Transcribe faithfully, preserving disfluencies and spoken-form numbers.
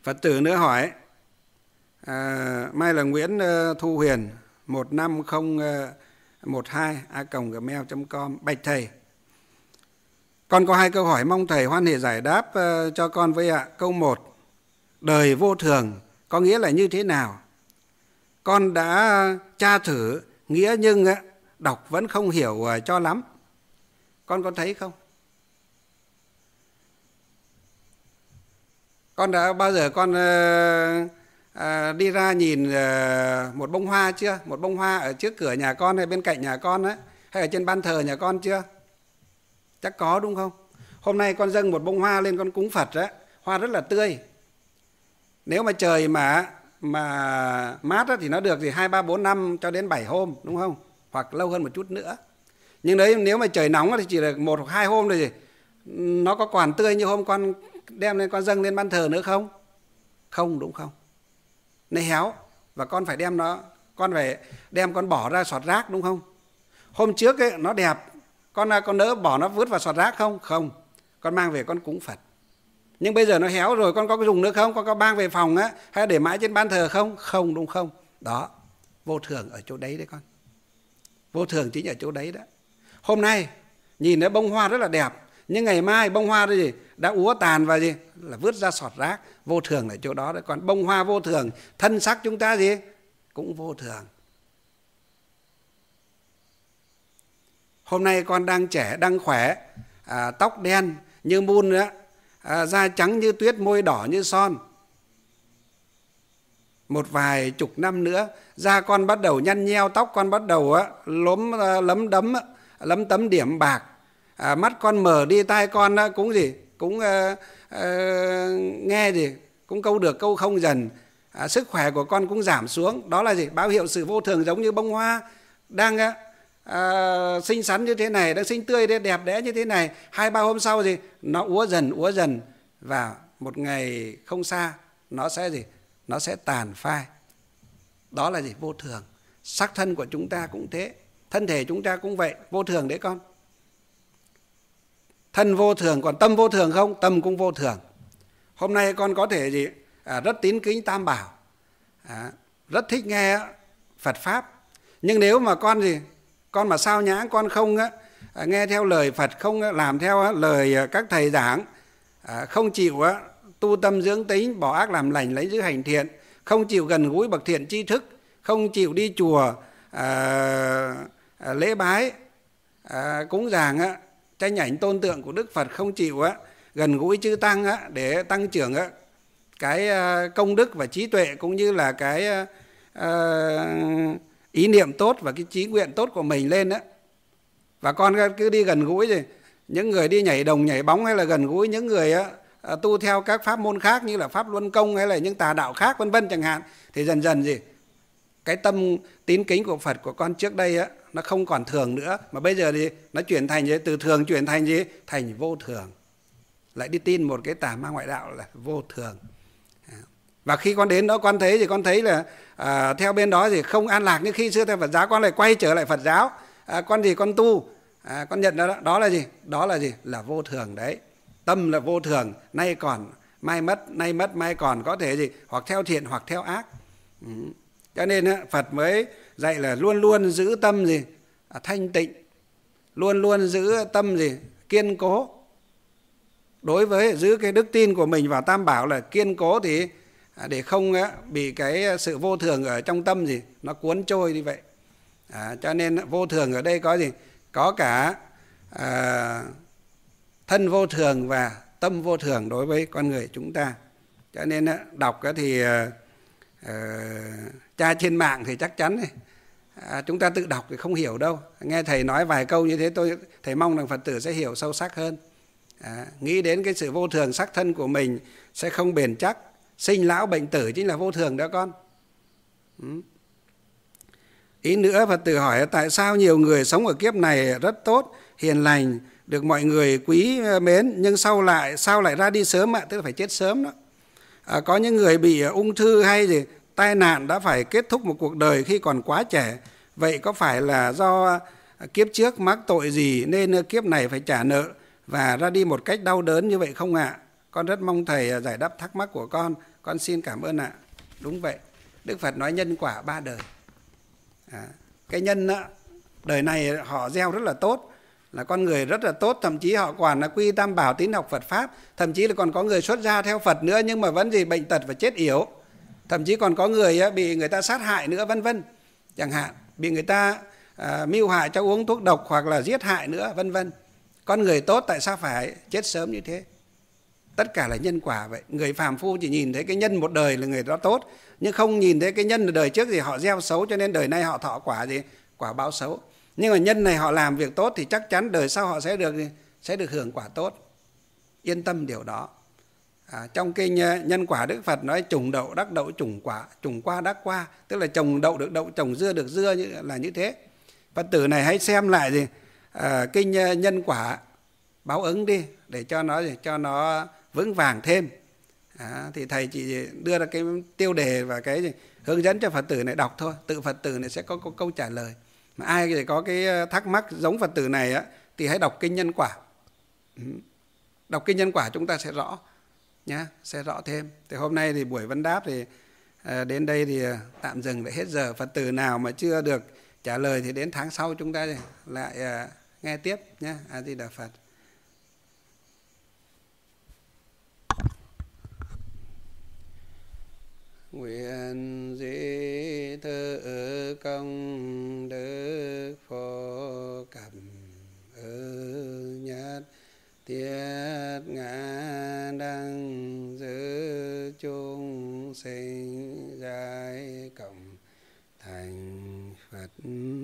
Phật tử nữa hỏi, à, mai là Nguyễn Thu Huyền một năm không một hai a còng gmail chấm com. Bạch thầy, con có hai câu hỏi mong thầy hoan hỷ giải đáp uh, cho con với ạ. Câu một, đời vô thường có nghĩa là như thế nào? Con đã tra thử nghĩa nhưng uh, đọc vẫn không hiểu uh, cho lắm. Con có thấy không? Con đã bao giờ con uh, uh, đi ra nhìn uh, một bông hoa chưa? Một bông hoa ở trước cửa nhà con hay bên cạnh nhà con ấy, hay ở trên ban thờ nhà con chưa? Chắc có đúng không? Hôm nay con dâng một bông hoa lên con cúng Phật á, hoa rất là tươi. Nếu mà trời mà mà mát á, thì nó được thì hai ba bốn năm cho đến bảy hôm đúng không? Hoặc lâu hơn một chút nữa. Nhưng đấy nếu mà trời nóng thì chỉ được một hoặc hai hôm thôi gì. Nó có còn tươi như hôm con đem lên con dâng lên ban thờ nữa không? Không đúng không? Nó héo và con phải đem nó, con phải đem con bỏ ra sọt rác đúng không? Hôm trước ấy, nó đẹp, con con nỡ bỏ nó vứt vào sọt rác không? Không. Con mang về con cúng Phật. Nhưng bây giờ nó héo rồi, con có dùng nữa không? Con có mang về phòng á, hay để mãi trên ban thờ không? Không đúng không? Đó, vô thường ở chỗ đấy đấy con. Vô thường chính ở chỗ đấy đó. Hôm nay nhìn thấy bông hoa rất là đẹp, nhưng ngày mai bông hoa đó gì đã úa tàn và gì là vứt ra sọt rác. Vô thường ở chỗ đó đấy. Còn bông hoa vô thường, thân sắc chúng ta gì cũng vô thường. Hôm nay con đang trẻ, đang khỏe, à, tóc đen như mun nữa, à, da trắng như tuyết, môi đỏ như son. Một vài chục năm nữa, da con bắt đầu nhăn nheo, tóc con bắt đầu á, lốm lấm đấm, lấm tấm điểm bạc, à, mắt con mờ đi, tai con á, cũng gì, cũng à, à, nghe gì, cũng câu được câu không dần, à, sức khỏe của con cũng giảm xuống. Đó là gì? Báo hiệu sự vô thường, giống như bông hoa đang á, À, xinh xắn như thế này, đang xinh tươi đẹp đẽ như thế này, hai ba hôm sau gì nó úa dần úa dần và một ngày không xa nó sẽ gì nó sẽ tàn phai. Đó là gì? Vô thường. Sắc thân của chúng ta cũng thế, thân thể chúng ta cũng vậy, vô thường đấy con. Thân vô thường, còn tâm vô thường không? Tâm cũng vô thường. Hôm nay con có thể gì à, rất tín kính Tam Bảo, à, rất thích nghe Phật pháp, nhưng nếu mà con gì con mà sao nhãng, con không á, nghe theo lời Phật, không làm theo á, lời các thầy giảng, à, không chịu á, tu tâm dưỡng tính, bỏ ác làm lành, lấy giữ hành thiện, không chịu gần gũi bậc thiện tri thức, không chịu đi chùa à, à, lễ bái, à, cúng dường á, tranh ảnh tôn tượng của Đức Phật, không chịu á, gần gũi chư tăng á, để tăng trưởng á, cái à, công đức và trí tuệ, cũng như là cái à, à, ý niệm tốt và cái chí nguyện tốt của mình lên đó. Và con cứ đi gần gũi gì những người đi nhảy đồng nhảy bóng, hay là gần gũi những người á, tu theo các pháp môn khác như là pháp luân công hay là những tà đạo khác vân vân chẳng hạn, thì dần dần gì cái tâm tín kính của Phật của con trước đây á, nó không còn thường nữa, mà bây giờ thì nó chuyển thành gì? Từ thường chuyển thành gì? Thành vô thường. Lại đi tin một cái tà ma ngoại đạo là vô thường. Và khi con đến đó con thấy thì con thấy là à, theo bên đó thì không an lạc như khi xưa theo Phật giáo, con lại quay trở lại Phật giáo, à, con gì con tu, à, con nhận đó, đó là gì? Đó là gì? Là vô thường đấy. Tâm là vô thường, nay còn mai mất, nay mất mai còn, có thể gì hoặc theo thiện hoặc theo ác. Ừ. Cho nên Phật mới dạy là luôn luôn giữ tâm gì à, thanh tịnh, luôn luôn giữ tâm gì kiên cố. Đối với giữ cái đức tin của mình vào Tam Bảo là kiên cố, thì để không bị cái sự vô thường ở trong tâm gì nó cuốn trôi như vậy. À, cho nên vô thường ở đây có gì? Có cả à, thân vô thường và tâm vô thường đối với con người chúng ta. Cho nên đọc thì à, tra trên mạng thì chắc chắn à, chúng ta tự đọc thì không hiểu đâu. Nghe thầy nói vài câu như thế, tôi thầy mong rằng Phật tử sẽ hiểu sâu sắc hơn. À, nghĩ đến cái sự vô thường sắc thân của mình sẽ không bền chắc. Sinh lão bệnh tử chính là vô thường đó con. Ừ. Ý nữa Phật tử hỏi tại sao nhiều người sống ở kiếp này rất tốt, hiền lành, được mọi người quý mến, nhưng sau lại sao lại ra đi sớm ạ? Tức là phải chết sớm đó. À, có những người bị ung thư hay gì tai nạn đã phải kết thúc một cuộc đời khi còn quá trẻ. Vậy có phải là do kiếp trước mắc tội gì nên kiếp này phải trả nợ và ra đi một cách đau đớn như vậy không ạ? Con rất mong thầy giải đáp thắc mắc của con. Con xin cảm ơn ạ. Đúng vậy. Đức Phật nói nhân quả ba đời. À, cái nhân á, đời này họ gieo rất là tốt, là con người rất là tốt, thậm chí họ còn là quy tam bảo, tín học Phật Pháp, thậm chí là còn có người xuất gia theo Phật nữa, nhưng mà vẫn gì bệnh tật và chết yểu. Thậm chí còn có người á, bị người ta sát hại nữa, vân vân. Chẳng hạn bị người ta à, mưu hại cho uống thuốc độc hoặc là giết hại nữa, vân vân. Con người tốt tại sao phải chết sớm như thế? Tất cả là nhân quả vậy. Người phàm phu chỉ nhìn thấy cái nhân một đời là người đó tốt, nhưng không nhìn thấy cái nhân đời trước thì họ gieo xấu, cho nên đời này họ thọ quả gì? Quả báo xấu. Nhưng mà nhân này họ làm việc tốt thì chắc chắn đời sau họ sẽ được sẽ được hưởng quả tốt. Yên tâm điều đó. À, trong kinh nhân quả Đức Phật nói trùng đậu đắc đậu, trùng quả trùng qua đắc qua, tức là trồng đậu được đậu, trồng dưa được dưa, như là như thế. Phật tử này hãy xem lại gì à, kinh nhân quả báo ứng đi, để cho nó cho nó vững vàng thêm. À, thì thầy chỉ đưa ra cái tiêu đề và cái gì, hướng dẫn cho Phật tử này đọc thôi, tự Phật tử này sẽ có, có câu trả lời. Mà ai thì có cái thắc mắc giống Phật tử này á, thì hãy đọc kinh nhân quả. Đọc kinh nhân quả chúng ta sẽ rõ nhá, sẽ rõ thêm. Thì hôm nay thì buổi vấn đáp thì à, đến đây thì tạm dừng để hết giờ. Phật tử nào mà chưa được trả lời thì đến tháng sau chúng ta lại à, nghe tiếp nhé. A Di Đà Phật. Nguyện dĩ thơ công đức phổ cẩm ơn nhất thiết ngã đăng giữ chúng sinh giai cộng thành Phật